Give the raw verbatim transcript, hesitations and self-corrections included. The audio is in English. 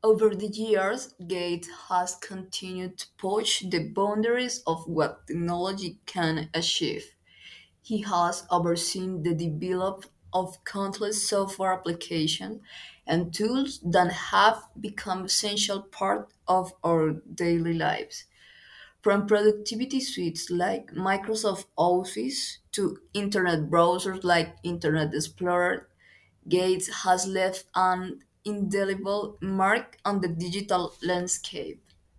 Over the years, Gates has continued to push the boundaries of what technology can achieve. He has overseen the development of countless software applications and tools that have become essential part of our daily lives. From productivity suites like Microsoft Office to internet browsers like Internet Explorer, Gates has left an indelible mark on the digital landscape.